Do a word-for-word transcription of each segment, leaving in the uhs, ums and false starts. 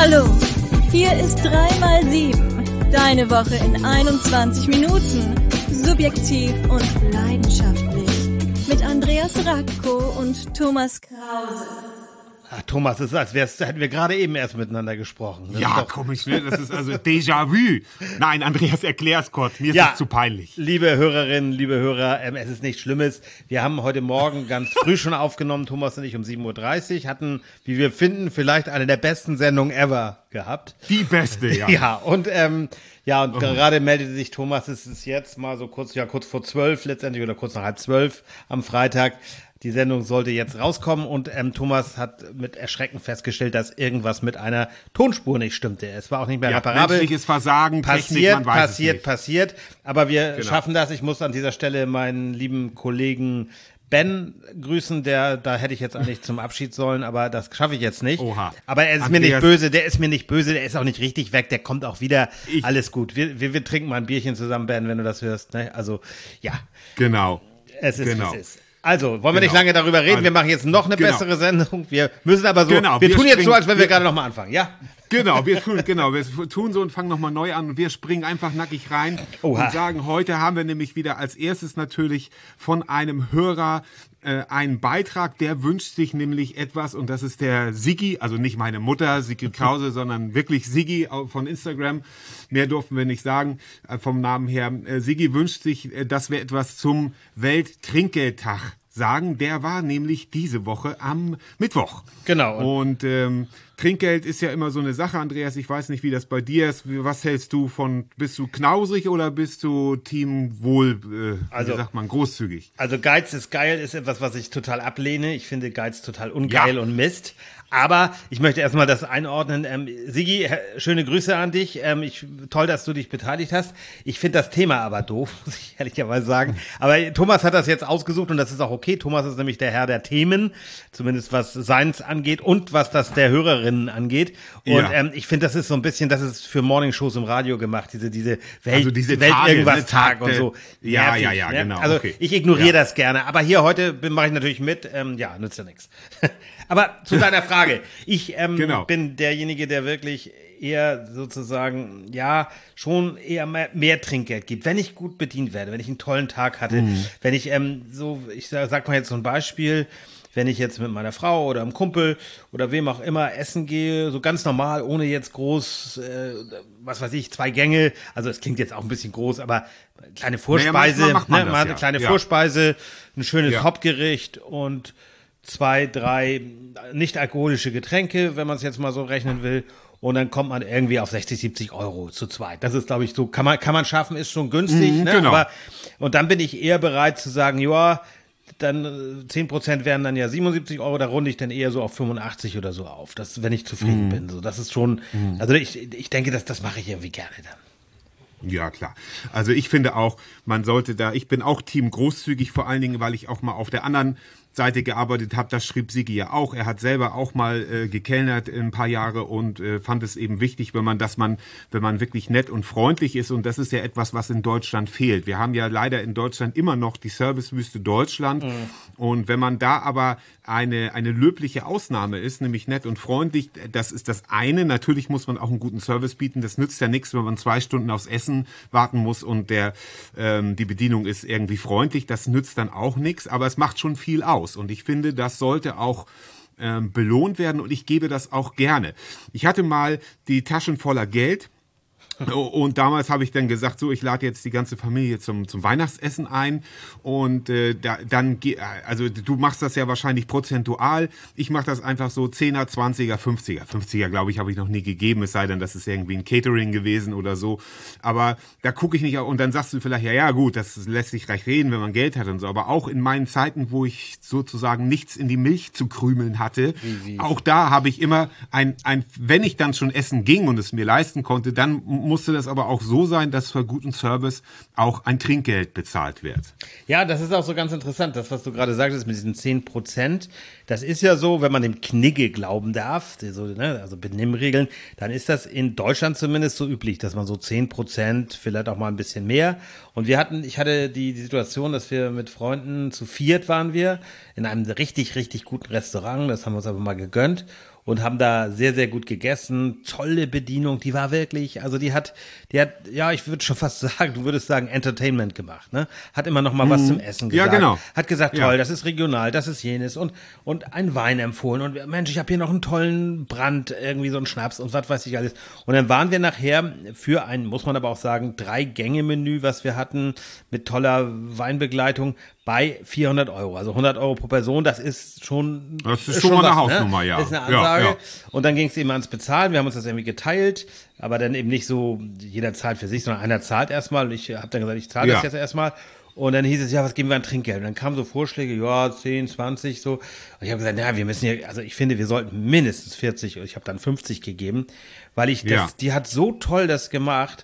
Hallo, hier ist drei mal sieben. Deine Woche in einundzwanzig Minuten. Subjektiv und leidenschaftlich. Mit Andreas Radko und Thomas Krause. Ach, Thomas, es ist, als wär's, hätten wir gerade eben erst miteinander gesprochen. Das ja, ist doch komisch, ne? Das ist also Déjà-vu. Nein, Andreas, erklär's kurz. Mir ist ja, das zu peinlich. Liebe Hörerinnen, liebe Hörer, ähm, es ist nichts Schlimmes. Wir haben heute Morgen ganz früh schon aufgenommen, Thomas und ich um sieben Uhr dreißig, hatten, wie wir finden, vielleicht eine der besten Sendungen ever gehabt. Die beste, ja. Ja, und ähm, ja, und oh. gerade meldete sich Thomas, es ist jetzt mal so kurz, ja, kurz vor zwölf letztendlich oder kurz nach halb zwölf am Freitag. Die Sendung sollte jetzt rauskommen und ähm, Thomas hat mit Erschrecken festgestellt, dass irgendwas mit einer Tonspur nicht stimmte. Es war auch nicht mehr ja, reparabel. Menschliches Versagen, passiert, Technik, man weiß passiert, es nicht. passiert. Aber wir genau. schaffen das. Ich muss an dieser Stelle meinen lieben Kollegen Ben grüßen, der, da hätte ich jetzt eigentlich zum Abschied sollen, aber das schaffe ich jetzt nicht. Oha. Aber er ist Andreas, mir nicht böse, der ist mir nicht böse, der ist auch nicht richtig weg, der kommt auch wieder. Ich, Alles gut. Wir, wir, wir trinken mal ein Bierchen zusammen, Ben, wenn du das hörst. Ne? Also, ja. Genau. Es ist, genau. wie es ist. Also, wollen wir genau. nicht lange darüber reden? Wir machen jetzt noch eine genau. bessere Sendung. Wir müssen aber so, genau. wir, wir tun springen, jetzt so, als wenn wir, wir gerade noch mal anfangen, ja? Genau, wir tun, genau, wir tun so und fangen nochmal neu an und wir springen einfach nackig rein Oha. und sagen, heute haben wir nämlich wieder als erstes natürlich von einem Hörer äh, einen Beitrag, der wünscht sich nämlich etwas und das ist der Siggi, also nicht meine Mutter, Siggi Krause, sondern wirklich Siggi von Instagram. Mehr durften wir nicht sagen äh, vom Namen her. Äh, Siggi wünscht sich, äh, dass wir etwas zum Welttrinkgeldtag sagen. Der war nämlich diese Woche am Mittwoch. Genau. Und ähm, Trinkgeld ist ja immer so eine Sache, Andreas. Ich weiß nicht, wie das bei dir ist. Was hältst du von, bist du knausrig oder bist du Team Wohl, äh, also, wie sagt man, großzügig? Also Geiz ist geil, ist etwas, was ich total ablehne. Ich finde Geiz total ungeil ja. und Mist. Aber ich möchte erstmal das einordnen. Ähm, Sigi, schöne Grüße an dich. Ähm, ich, toll, dass du dich beteiligt hast. Ich finde das Thema aber doof, muss ich ehrlicherweise sagen. Aber Thomas hat das jetzt ausgesucht und das ist auch okay. Thomas ist nämlich der Herr der Themen, zumindest was seins angeht und was das der Hörerinnen angeht. Und ja. ähm, ich finde, das ist so ein bisschen, das ist für Morningshows im Radio gemacht, diese diese Welt, also diese Welt Tage, irgendwas ne, Tag Tag und so. Ja, Nervig, ja, ja, ne? genau. Also okay. ich ignoriere ja. das gerne. Aber hier heute mache ich natürlich mit. Ähm, ja, nützt ja nichts. Aber zu deiner Frage. Ich ähm, genau. bin derjenige, der wirklich eher sozusagen, ja, schon eher mehr, mehr Trinkgeld gibt. Wenn ich gut bedient werde, wenn ich einen tollen Tag hatte, mhm. wenn ich ähm, so, ich sag, sag mal jetzt so ein Beispiel, wenn ich jetzt mit meiner Frau oder einem Kumpel oder wem auch immer essen gehe, so ganz normal, ohne jetzt groß, äh, was weiß ich, zwei Gänge, also es klingt jetzt auch ein bisschen groß, aber kleine Vorspeise, naja, macht man ne, das, man ja. kleine ja. Vorspeise, ein schönes ja. Hauptgericht und zwei, drei nicht-alkoholische Getränke, wenn man es jetzt mal so rechnen will. Und dann kommt man irgendwie auf sechzig, siebzig Euro zu zweit. Das ist, glaube ich, so, kann man, kann man schaffen, ist schon günstig. Mhm, ne? Genau. Aber, und dann bin ich eher bereit zu sagen, ja, dann zehn Prozent wären dann ja siebenundsiebzig Euro, da runde ich dann eher so auf fünfundachtzig oder so auf, das, wenn ich zufrieden mhm. bin. So, das ist schon, mhm. also ich, ich denke, das, das mache ich irgendwie gerne dann. Ja, klar. Also ich finde auch, man sollte da, ich bin auch Team großzügig, vor allen Dingen, weil ich auch mal auf der anderen Seite gearbeitet habe, das schrieb Sigi ja auch. Er hat selber auch mal äh, gekellnert ein paar Jahre und äh, fand es eben wichtig, wenn man, dass man, wenn man wirklich nett und freundlich ist. Und das ist ja etwas, was in Deutschland fehlt. Wir haben ja leider in Deutschland immer noch die Servicewüste Deutschland. Mhm. Und wenn man da aber eine eine löbliche Ausnahme ist, nämlich nett und freundlich, das ist das eine. Natürlich muss man auch einen guten Service bieten. Das nützt ja nichts, wenn man zwei Stunden aufs Essen warten muss und der ähm, die Bedienung ist irgendwie freundlich. Das nützt dann auch nichts. Aber es macht schon viel aus. Und ich finde, das sollte auch ähm, belohnt werden und ich gebe das auch gerne. Ich hatte mal die Taschen voller Geld und damals habe ich dann gesagt, so, ich lade jetzt die ganze Familie zum zum Weihnachtsessen ein und äh, da, dann, also du machst das ja wahrscheinlich prozentual, ich mache das einfach so zehner, zwanziger, fünfziger. fünfziger, glaube ich, habe ich noch nie gegeben, es sei denn, das ist irgendwie ein Catering gewesen oder so, aber da gucke ich nicht, und dann sagst du vielleicht, ja, ja, gut, das lässt sich recht reden, wenn man Geld hat und so, aber auch in meinen Zeiten, wo ich sozusagen nichts in die Milch zu krümeln hatte, wie, wie? auch da habe ich immer ein, ein, wenn ich dann schon essen ging und es mir leisten konnte, dann musste das aber auch so sein, dass für guten Service auch ein Trinkgeld bezahlt wird. Ja, das ist auch so ganz interessant, das, was du gerade sagtest mit diesen zehn Prozent. Das ist ja so, wenn man dem Knigge glauben darf, so, ne, also Benimmregeln, dann ist das in Deutschland zumindest so üblich, dass man so zehn Prozent, vielleicht auch mal ein bisschen mehr. Und wir hatten, ich hatte die, die Situation, dass wir mit Freunden, zu viert waren wir, in einem richtig, richtig guten Restaurant, das haben wir uns aber mal gegönnt. und haben da sehr, sehr gut gegessen. Tolle Bedienung, die war wirklich, also die hat, die hat, ja, ich würde schon fast sagen, du würdest sagen, Entertainment gemacht, ne? Hat immer noch mal was zum Essen gesagt. Ja, genau. Hat gesagt, toll, Ja. das ist regional, das ist jenes und, und ein Wein empfohlen und Mensch, ich habe hier noch einen tollen Brand, irgendwie so einen Schnaps und was weiß ich alles. Und dann waren wir nachher für ein, muss man aber auch sagen, Drei-Gänge-Menü, was wir hatten, mit toller Weinbegleitung, bei vierhundert Euro, also hundert Euro pro Person, das ist schon Das ist schon mal eine was, Hausnummer, ne? ja. Das ist eine Ja, Ansage. ja. Und dann ging es eben ans Bezahlen, wir haben uns das irgendwie geteilt, aber dann eben nicht so, jeder zahlt für sich, sondern einer zahlt erstmal und ich habe dann gesagt, ich zahle das Ja. jetzt erstmal. Und dann hieß es, ja, was geben wir an Trinkgeld? Und dann kamen so Vorschläge, ja, zehn, zwanzig, so. Und ich habe gesagt, na, wir müssen ja, also ich finde, wir sollten mindestens vierzig, ich habe dann fünfzig gegeben, weil ich das, Ja. die hat so toll das gemacht.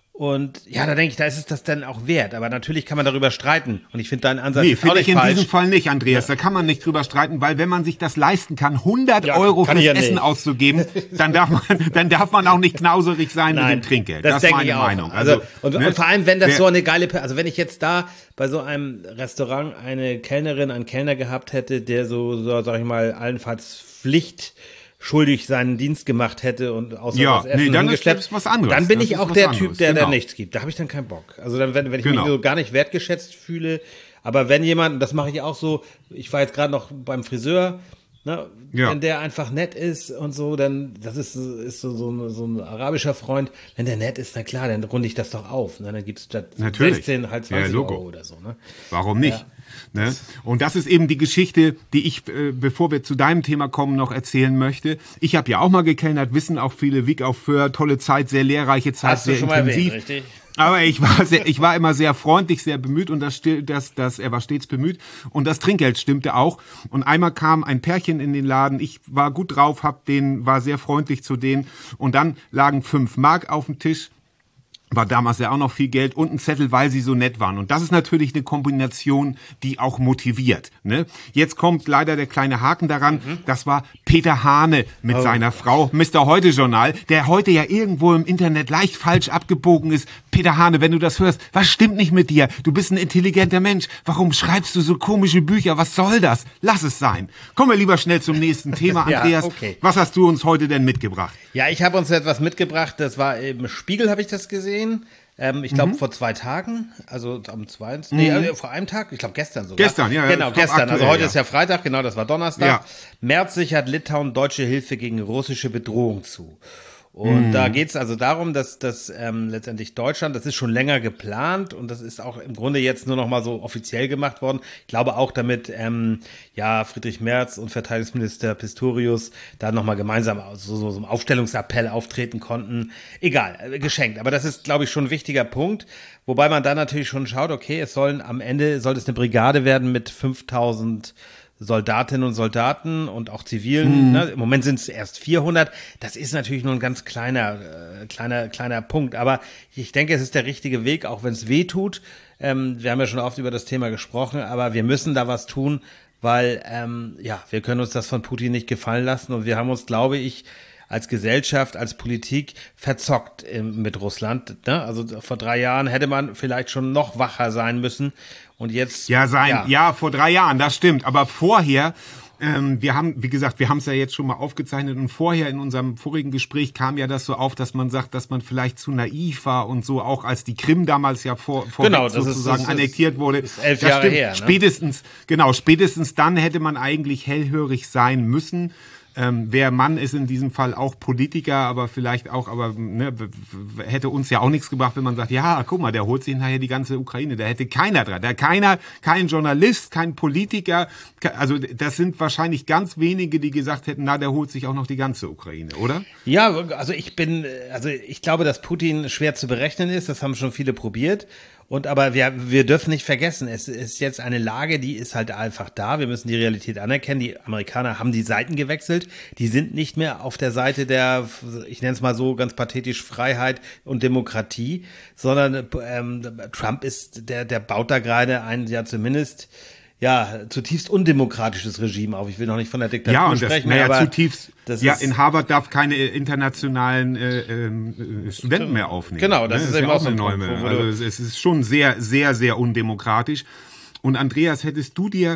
Und ja, da denke ich, da ist es das dann auch wert. Aber natürlich kann man darüber streiten. Und ich finde deinen Ansatz Nee, ist auch finde nicht ich in falsch. diesem Fall nicht, Andreas. Da kann man nicht drüber streiten, weil wenn man sich das leisten kann, hundert Ja, Euro kann fürs ich ja Essen nicht. auszugeben, dann darf man, dann darf man auch nicht knauserig sein mit dem Trinkgeld. Das, das ist denke meine ich auch. Meinung. Also, und, ne? und vor allem, wenn das Wer- so eine geile, also wenn ich jetzt da bei so einem Restaurant eine Kellnerin, einen Kellner gehabt hätte, der so, so sag ich mal, allenfalls Pflicht schuldig seinen Dienst gemacht hätte und außer Ja, das Essen nee, dann ist hingeschleppt, das was anderes. dann bin Das ich ist auch was der anderes, Typ, der genau. da nichts gibt. Da habe ich dann keinen Bock. Also dann, wenn, wenn ich Genau. mich so gar nicht wertgeschätzt fühle, aber wenn jemand, das mache ich auch so, ich war jetzt gerade noch beim Friseur, ne, Ja. wenn der einfach nett ist und so, dann, das ist, ist so, so, ein, so ein arabischer Freund, wenn der nett ist, na klar, dann runde ich das doch auf. Ne? Dann gibt's statt Natürlich. sechzehn halt Ja, zwanzig Logo. Euro oder so. Ne? Warum nicht? Ne? Und das ist eben die Geschichte, die ich, äh, bevor wir zu deinem Thema kommen, noch erzählen möchte. Ich habe ja auch mal gekellnert, wissen auch viele, Wieg auf Föhr, tolle Zeit, sehr lehrreiche Zeit, Hast du sehr schon mal intensiv. erwähnt, richtig? Aber ich war, sehr, ich war immer sehr freundlich, sehr bemüht und das, still- das, das, er war stets bemüht und das Trinkgeld stimmte auch. Und einmal kam ein Pärchen in den Laden, ich war gut drauf, hab den, war sehr freundlich zu denen und dann lagen fünf Mark auf dem Tisch. War damals ja auch noch viel Geld und ein Zettel, weil sie so nett waren. Und das ist natürlich eine Kombination, die auch motiviert. Ne? Jetzt kommt leider der kleine Haken daran. Mhm. Das war Peter Hane mit oh. seiner Frau, Mister Heute-Journal, der heute ja irgendwo im Internet leicht falsch abgebogen ist. Peter Hane, wenn du das hörst, was stimmt nicht mit dir? Du bist ein intelligenter Mensch. Warum schreibst du so komische Bücher? Was soll das? Lass es sein. Kommen wir lieber schnell zum nächsten Thema, Andreas. Ja, okay. Was hast du uns heute denn mitgebracht? Ja, ich habe uns etwas mitgebracht. Das war im Spiegel, habe ich das gesehen. Ähm, ich glaube, mhm. vor zwei Tagen, also am zweiten, nee, also vor einem Tag, ich glaube gestern sogar. Gestern, ja. Genau, ja, gestern. aktuell, also heute ja. ist ja Freitag, genau, das war Donnerstag. Ja. Merz sichert Litauen deutsche Hilfe gegen russische Bedrohung zu. Und mhm. da geht's also darum, dass, dass ähm, letztendlich Deutschland, das ist schon länger geplant und das ist auch im Grunde jetzt nur noch mal so offiziell gemacht worden. Ich glaube auch, damit ähm, ja Friedrich Merz und Verteidigungsminister Pistorius da noch mal gemeinsam so, so, so einem Aufstellungsappell auftreten konnten. Egal, äh, geschenkt. Aber das ist, glaube ich, schon ein wichtiger Punkt. Wobei man dann natürlich schon schaut, okay, es sollen am Ende, sollte es eine Brigade werden mit fünftausend Soldatinnen und Soldaten und auch Zivilen. Mhm. Ne? Im Moment sind es erst vierhundert. Das ist natürlich nur ein ganz kleiner, äh, kleiner, kleiner Punkt. Aber ich denke, es ist der richtige Weg, auch wenn es weh tut. Ähm, wir haben ja schon oft über das Thema gesprochen, aber wir müssen da was tun, weil ähm, ja, wir können uns das von Putin nicht gefallen lassen. Und wir haben uns, glaube ich, als Gesellschaft, als Politik verzockt ähm, mit Russland. Ne? Also vor drei Jahren hätte man vielleicht schon noch wacher sein müssen. Und jetzt ja sein ja, ja vor drei Jahren, das stimmt. Aber vorher, ähm, wir haben, wie gesagt, wir haben es ja jetzt schon mal aufgezeichnet und vorher in unserem vorigen Gespräch kam ja das so auf, dass man sagt, dass man vielleicht zu naiv war und so, auch als die Krim damals ja vor, vor genau, das sozusagen ist, das annektiert wurde. Ist elf das Jahre stimmt. her. Ne? Spätestens, genau, spätestens dann hätte man eigentlich hellhörig sein müssen. Ähm, wer Mann ist in diesem Fall auch Politiker, aber vielleicht auch, aber ne, hätte uns ja auch nichts gebracht, wenn man sagt, ja, guck mal, der holt sich nachher die ganze Ukraine. Da hätte keiner dran. Da keiner, kein Journalist, kein Politiker. Also das sind wahrscheinlich ganz wenige, die gesagt hätten, na, der holt sich auch noch die ganze Ukraine, oder? Ja, also ich bin, also ich glaube, dass Putin schwer zu berechnen ist. Das haben schon viele probiert. Und aber wir, wir dürfen nicht vergessen, es ist jetzt eine Lage, die ist halt einfach da. Wir müssen die Realität anerkennen. Die Amerikaner haben die Seiten gewechselt. Die sind nicht mehr auf der Seite der, ich nenne es mal so ganz pathetisch, Freiheit und Demokratie, sondern ähm, Trump ist, der, der baut da gerade ein, ja zumindest, ja, zutiefst undemokratisches Regime auf. Ich will noch nicht von der Diktatur ja, und sprechen, das, naja, aber zutiefst, das ja, ist, in Harvard darf keine internationalen äh, äh, Studenten mehr aufnehmen. Genau, das ne? ist ist eben ja auch so ein Neume. Punkt, Also es ist schon sehr, sehr, sehr undemokratisch. Und Andreas, hättest du dir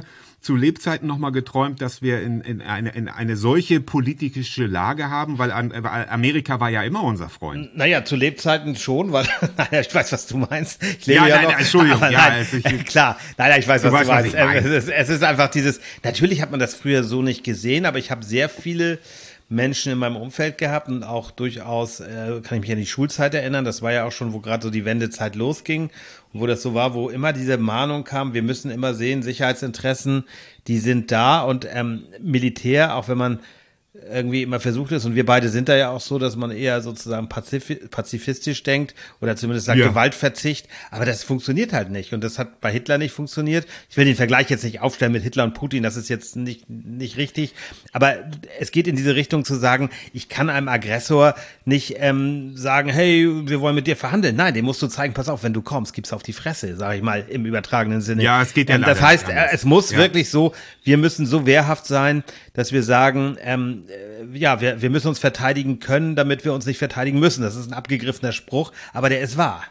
zu Lebzeiten noch mal geträumt, dass wir in, in, eine, in eine solche politische Lage haben? Weil Amerika war ja immer unser Freund. Naja, zu Lebzeiten schon, weil, naja, ich weiß, was du meinst. Ich lebe ja, ja nein, noch. Nein, Entschuldigung, aber ja, nein, also ich, klar. Nein, nein, ich weiß, was du, weißt, meinst. Was ich mein. es, ist, es ist einfach dieses, natürlich hat man das früher so nicht gesehen, aber ich habe sehr viele Menschen in meinem Umfeld gehabt und auch durchaus, äh, kann ich mich an die Schulzeit erinnern, das war ja auch schon, wo gerade so die Wendezeit losging und wo das so war, wo immer diese Mahnung kam, wir müssen immer sehen, Sicherheitsinteressen, die sind da und ähm, Militär, auch wenn man irgendwie immer versucht ist, und wir beide sind da ja auch so, dass man eher sozusagen pazif- pazifistisch denkt oder zumindest sagt ja. Gewaltverzicht, aber das funktioniert halt nicht und das hat bei Hitler nicht funktioniert. Ich will den Vergleich jetzt nicht aufstellen mit Hitler und Putin, das ist jetzt nicht nicht richtig, aber es geht in diese Richtung zu sagen, ich kann einem Aggressor nicht ähm, sagen, hey, wir wollen mit dir verhandeln. Nein, dem musst du zeigen, pass auf, wenn du kommst, gibst auf die Fresse, sage ich mal im übertragenen Sinne. Ja, es geht ja ähm, Das heißt, äh, es muss ja. wirklich so, wir müssen so wehrhaft sein, dass wir sagen, ähm, ja, wir, wir müssen uns verteidigen können, damit wir uns nicht verteidigen müssen. Das ist ein abgegriffener Spruch, aber der ist wahr.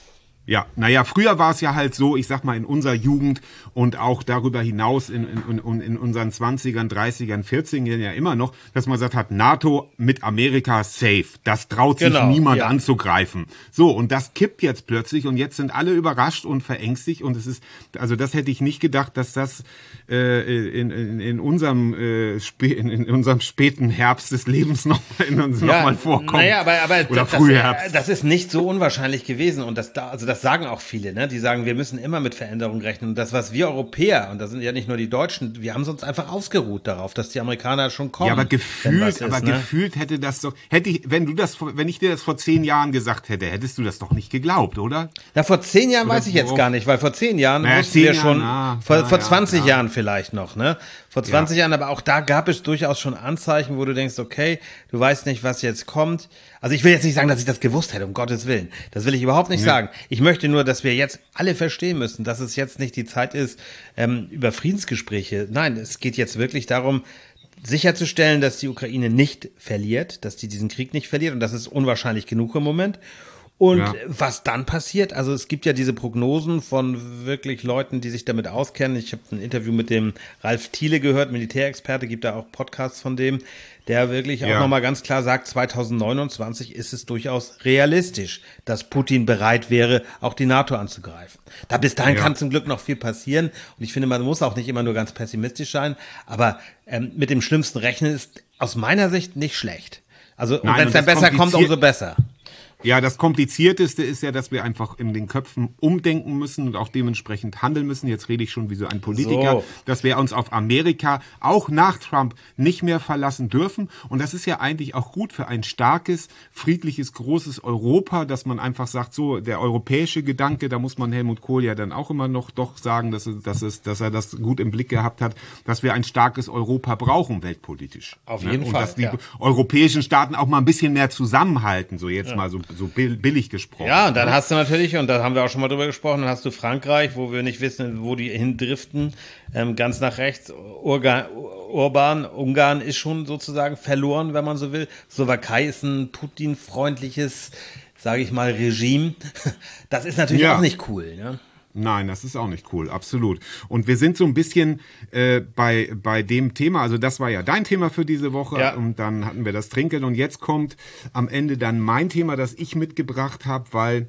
Ja, naja, früher war es ja halt so, ich sag mal, in unserer Jugend und auch darüber hinaus in, in, in, in unseren zwanzigern, dreißigern, vierzigern ja immer noch, dass man gesagt hat, NATO mit Amerika safe. Das traut sich genau, niemand ja. anzugreifen. So, und das kippt jetzt plötzlich und jetzt sind alle überrascht und verängstigt und es ist, also das hätte ich nicht gedacht, dass das äh, in, in, in, unserem, äh, spä- in, in unserem späten Herbst des Lebens noch, in uns ja, noch mal vorkommt. Naja, aber, aber Oder das, Frühherbst. das ist nicht so unwahrscheinlich gewesen und das da, also das sagen auch viele, ne? Die sagen, wir müssen immer mit Veränderungen rechnen. Und das, was wir Europäer, und das sind ja nicht nur die Deutschen, wir haben uns einfach ausgeruht darauf, dass die Amerikaner schon kommen. Ja, aber gefühlt, ist, aber ne? gefühlt hätte das doch, hätte ich, wenn du das, wenn ich dir das vor zehn Jahren gesagt hätte, hättest du das doch nicht geglaubt, oder? Na, vor zehn Jahren Oder weiß ich jetzt worauf? gar nicht, weil vor zehn Jahren Naja, wussten zehn wir Jahren, schon, ah, vor, na vor ja, zwanzig ja. Jahren vielleicht noch, ne? Vor zwanzig Jahren, aber auch da gab es durchaus schon Anzeichen, wo du denkst, okay, du weißt nicht, was jetzt kommt. Also ich will jetzt nicht sagen, dass ich das gewusst hätte, um Gottes Willen. Das will ich überhaupt nicht Nee. sagen. Ich möchte nur, dass wir jetzt alle verstehen müssen, dass es jetzt nicht die Zeit ist, ähm, über Friedensgespräche. Nein, es geht jetzt wirklich darum, sicherzustellen, dass die Ukraine nicht verliert, dass die diesen Krieg nicht verliert. Und das ist unwahrscheinlich genug im Moment. Und Ja. was dann passiert, also es gibt ja diese Prognosen von wirklich Leuten, die sich damit auskennen. Ich habe ein Interview mit dem Ralf Thiele gehört, Militärexperte, gibt da auch Podcasts von dem, der wirklich auch Ja. nochmal ganz klar sagt, zweitausendneunundzwanzig ist es durchaus realistisch, dass Putin bereit wäre, auch die NATO anzugreifen. Da bis dahin Ja. kann zum Glück noch viel passieren. Und ich finde, man muss auch nicht immer nur ganz pessimistisch sein. Aber ähm, mit dem Schlimmsten rechnen ist aus meiner Sicht nicht schlecht. Also und Nein, wenn es und dann das besser kommt, kompliziert- umso besser. Ja, das Komplizierteste ist ja, dass wir einfach in den Köpfen umdenken müssen und auch dementsprechend handeln müssen. Jetzt rede ich schon wie so ein Politiker, So. dass wir uns auf Amerika auch nach Trump nicht mehr verlassen dürfen. Und das ist ja eigentlich auch gut für ein starkes, friedliches, großes Europa, dass man einfach sagt, so der europäische Gedanke, da muss man Helmut Kohl ja dann auch immer noch doch sagen, dass, es, dass, es, dass er das gut im Blick gehabt hat, dass wir ein starkes Europa brauchen, weltpolitisch. Auf Ne? jeden Und Fall, dass die ja. europäischen Staaten auch mal ein bisschen mehr zusammenhalten, so jetzt mal so so bill- billig gesprochen. Ja, und dann hast du natürlich, und da haben wir auch schon mal drüber gesprochen, dann hast du Frankreich, wo wir nicht wissen, wo die hindriften, ähm, ganz nach rechts. Urga, Orban, Ungarn ist schon sozusagen verloren, wenn man so will. Slowakei ist ein Putin-freundliches, sage ich mal, Regime. Das ist natürlich Ja. auch nicht cool, ne? Nein, das ist auch nicht cool, absolut. Und wir sind so ein bisschen äh, bei bei dem Thema, also das war ja dein Thema für diese Woche Ja. und dann hatten wir das Trinken und jetzt kommt am Ende dann mein Thema, das ich mitgebracht habe, weil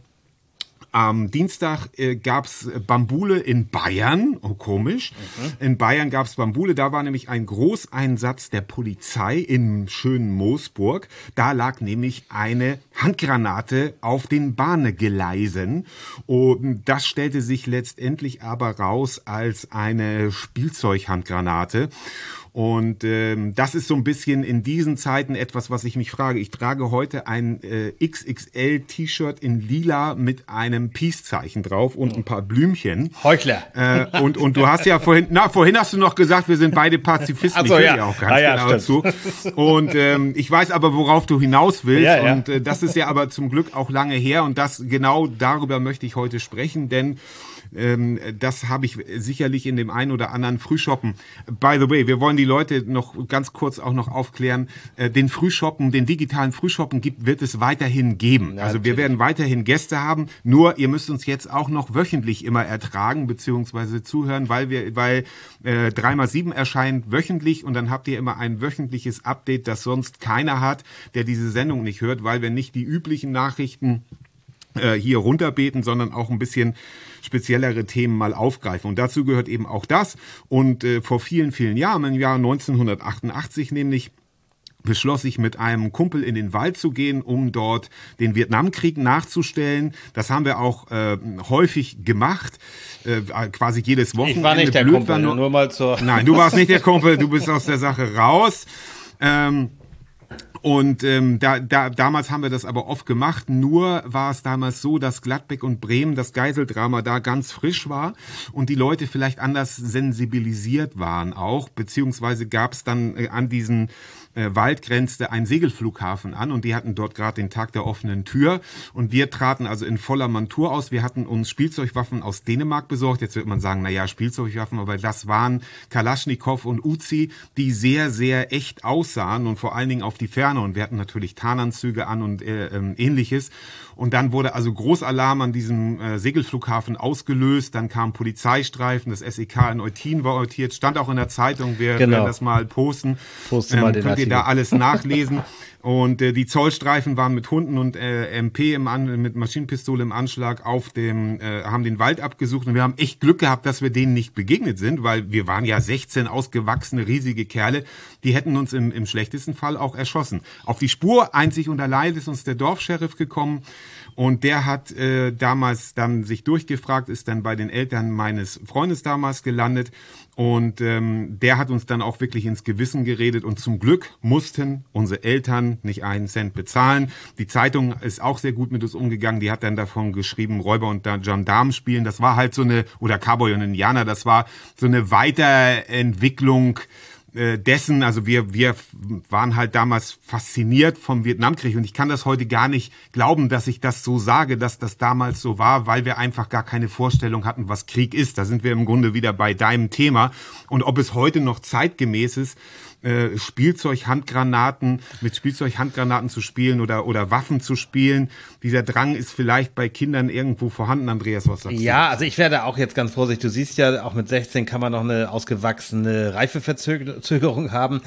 am Dienstag äh, gab's Bambule in Bayern, oh komisch, mhm. in Bayern gab's Bambule, da war nämlich ein Großeinsatz der Polizei im schönen Moosburg, da lag nämlich eine Handgranate auf den Bahngeleisen und das stellte sich letztendlich aber raus als eine Spielzeughandgranate. Und ähm, das ist so ein bisschen in diesen Zeiten etwas, was ich mich frage. Ich trage heute ein äh, X X L-T-Shirt in lila mit einem Peace-Zeichen drauf und ein paar Blümchen. Heuchler. Äh, und, und du hast ja vorhin, na, vorhin hast du noch gesagt, wir sind beide Pazifisten. Ach so, ich höre ja. dir auch ganz Ah, ja, genau zu. Und ähm, ich weiß aber, worauf du hinaus willst. Ja, ja. Und äh, das ist ja aber zum Glück auch lange her. Und das genau darüber möchte ich heute sprechen, denn Ähm, das habe ich sicherlich in dem einen oder anderen Frühshoppen. By the way, wir wollen die Leute noch ganz kurz auch noch aufklären. Äh, den Frühshoppen, den digitalen Frühshoppen gibt, wird es weiterhin geben. Ja, also wir werden weiterhin Gäste haben. Nur ihr müsst uns jetzt auch noch wöchentlich immer ertragen beziehungsweise zuhören, weil wir, weil äh, drei mal sieben erscheint wöchentlich und dann habt ihr immer ein wöchentliches Update, das sonst keiner hat, der diese Sendung nicht hört, weil wir nicht die üblichen Nachrichten äh, hier runterbeten, sondern auch ein bisschen speziellere Themen mal aufgreifen. Und dazu gehört eben auch das. Und äh, vor vielen, vielen Jahren, im Jahr neunzehnhundertachtundachtzig nämlich, beschloss ich mit einem Kumpel in den Wald zu gehen, um dort den Vietnamkrieg nachzustellen. Das haben wir auch äh, häufig gemacht, äh, quasi jedes Wochenende. Ich war nicht der Blöd Kumpel, nur, nur mal zur... Nein, du warst nicht der Kumpel, du bist aus der Sache raus. Ähm, Und ähm, da, da, damals haben wir das aber oft gemacht. Nur war es damals so, dass Gladbeck und Bremen, das Geiseldrama da ganz frisch war und die Leute vielleicht anders sensibilisiert waren auch. Beziehungsweise gab es dann äh, an diesen äh, Wald grenzte ein Segelflughafen an und die hatten dort gerade den Tag der offenen Tür. Und wir traten also in voller Montur aus. Wir hatten uns Spielzeugwaffen aus Dänemark besorgt. Jetzt wird man sagen, na ja, Spielzeugwaffen, aber das waren Kalaschnikow und Uzi, die sehr, sehr echt aussahen und vor allen Dingen auf die Ferne. Und wir hatten natürlich Tarnanzüge an und äh, äh, ähnliches. Und dann wurde also Großalarm an diesem äh, Segelflughafen ausgelöst. Dann kamen Polizeistreifen, das S E K in Eutin war auditiert, stand auch in der Zeitung. Wir genau. werden das mal posten. Posten ähm, mal den könnt Artikel. ihr da alles nachlesen. Und äh, die Zollstreifen waren mit Hunden und äh, M P im An mit Maschinenpistole im Anschlag auf dem, äh, haben den Wald abgesucht. Und wir haben echt Glück gehabt, dass wir denen nicht begegnet sind, weil wir waren ja sechzehn ausgewachsene, riesige Kerle. Die hätten uns im, im schlechtesten Fall auch erschossen. Auf die Spur einzig und allein ist uns der Dorfscheriff gekommen. Und der hat äh, damals dann sich durchgefragt, ist dann bei den Eltern meines Freundes damals gelandet. Und ähm, der hat uns dann auch wirklich ins Gewissen geredet. Und zum Glück mussten unsere Eltern nicht einen Cent bezahlen. Die Zeitung ist auch sehr gut mit uns umgegangen. Die hat dann davon geschrieben, Räuber und Gendarmen spielen. Das war halt so eine, oder Cowboy und Indianer, das war so eine Weiterentwicklung dessen, also wir wir waren halt damals fasziniert vom Vietnamkrieg und ich kann das heute gar nicht glauben, dass ich das so sage, dass das damals so war, weil wir einfach gar keine Vorstellung hatten, was Krieg ist. Da sind wir im Grunde wieder bei deinem Thema und ob es heute noch zeitgemäß ist, äh, Spielzeughandgranaten mit Spielzeughandgranaten zu spielen oder oder Waffen zu spielen. Dieser Drang ist vielleicht bei Kindern irgendwo vorhanden, Andreas, was sagst du? Ja, also ich werde auch jetzt ganz vorsichtig. Du siehst ja, auch mit sechzehn kann man noch eine ausgewachsene Reifeverzögerung haben.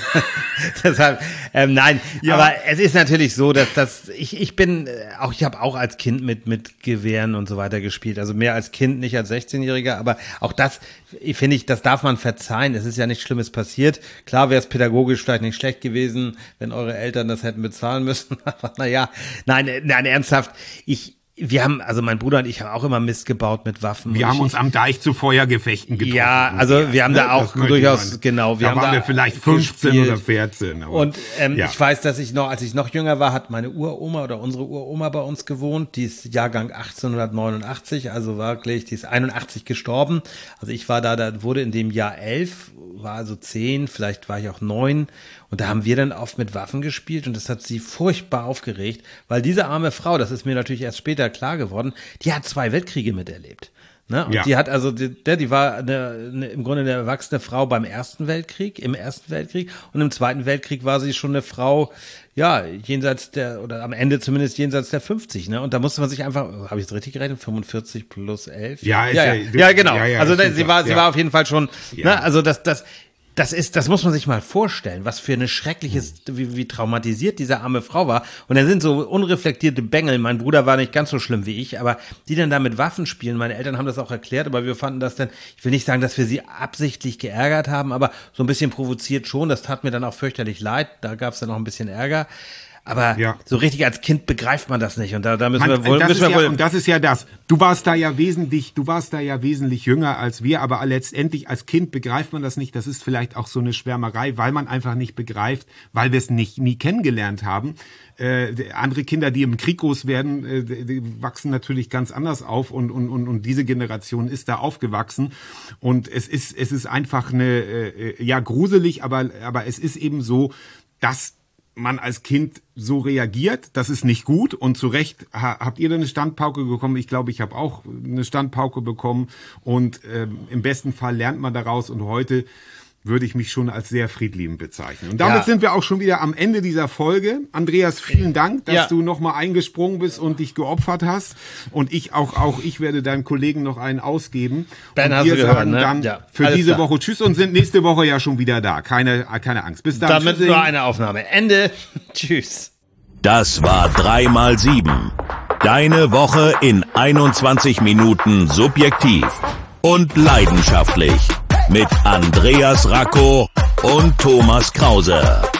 Deshalb, ähm, nein, ja. Aber es ist natürlich so, dass dass ich ich bin auch ich habe auch als Kind mit mit Gewehren und so weiter gespielt. Also mehr als Kind, nicht als sechzehnjähriger, aber auch das finde ich, das darf man verzeihen. Es ist ja nichts Schlimmes passiert. Klar wäre es pädagogisch vielleicht nicht schlecht gewesen, wenn eure Eltern das hätten bezahlen müssen. Aber naja, nein, nein, ernsthaft. Ich Wir haben, also mein Bruder und ich haben auch immer Mist gebaut mit Waffen. Wir haben uns am Deich zu Feuergefechten getroffen. Ja, also wir haben ja, da auch durchaus, genau. Wir da haben waren da wir vielleicht fünfzehn gespielt. Oder vierzehn. Aber, und ähm, ja. ich weiß, dass ich noch, als ich noch jünger war, hat meine Uroma oder unsere Uroma bei uns gewohnt. Die ist Jahrgang achtzehnhundertneunundachtzig, also wirklich, die ist einundachtzig gestorben. Also ich war da, da wurde in dem Jahr elf, war also zehn, vielleicht war ich auch neun. Und da haben wir dann oft mit Waffen gespielt und das hat sie furchtbar aufgeregt, weil diese arme Frau, das ist mir natürlich erst später klar geworden, die hat zwei Weltkriege miterlebt. Ne? Und ja. die hat also, die, die war eine, eine, im Grunde eine erwachsene Frau beim Ersten Weltkrieg, im Ersten Weltkrieg und im Zweiten Weltkrieg war sie schon eine Frau, ja, jenseits der, oder am Ende zumindest jenseits der fünfzig, ne? Und da musste man sich einfach, habe ich es richtig gerechnet, fünfundvierzig plus elf? Ja, ja, ja. ja, ja genau. Ja, ja, also sie super. war, sie ja. war auf jeden Fall schon, ja. ne? Also das, das, Das ist, das muss man sich mal vorstellen, was für eine schreckliches, wie, wie traumatisiert diese arme Frau war. Und dann sind so unreflektierte Bengel, mein Bruder war nicht ganz so schlimm wie ich, aber die dann da mit Waffen spielen, meine Eltern haben das auch erklärt, aber wir fanden das dann, ich will nicht sagen, dass wir sie absichtlich geärgert haben, aber so ein bisschen provoziert schon, das tat mir dann auch fürchterlich leid, da gab es dann noch ein bisschen Ärger. Aber ja. so richtig als Kind begreift man das nicht und da, da müssen man, wir wohl, müssen wir ja, wohl. Und das ist ja das. Du warst da ja wesentlich, du warst da ja wesentlich jünger als wir, aber letztendlich als Kind begreift man das nicht. Das ist vielleicht auch so eine Schwärmerei, weil man einfach nicht begreift, weil wir es nicht nie kennengelernt haben. Äh, andere Kinder, die im Krieg groß werden, äh, die wachsen natürlich ganz anders auf und und und und diese Generation ist da aufgewachsen und es ist es ist einfach eine äh, ja gruselig, aber aber es ist eben so, dass man als Kind so reagiert. Das ist nicht gut und zu Recht ha, habt ihr da eine Standpauke bekommen. Ich glaube, ich habe auch eine Standpauke bekommen und ähm, im besten Fall lernt man daraus und heute würde ich mich schon als sehr friedliebend bezeichnen. Und damit ja. sind wir auch schon wieder am Ende dieser Folge. Andreas, vielen Dank, dass ja. du nochmal eingesprungen bist und dich geopfert hast. Und ich auch, auch ich werde deinem Kollegen noch einen ausgeben. Ben, und hast wir du gehört, sagen ne? dann ja. für Alles diese klar. Woche Tschüss und sind nächste Woche ja schon wieder da. Keine, keine Angst. Bis dann. Damit nur eine Aufnahme. Ende. Tschüss. Das war drei mal sieben. Deine Woche in einundzwanzig Minuten subjektiv und leidenschaftlich. Mit Andreas Racco und Thomas Krause.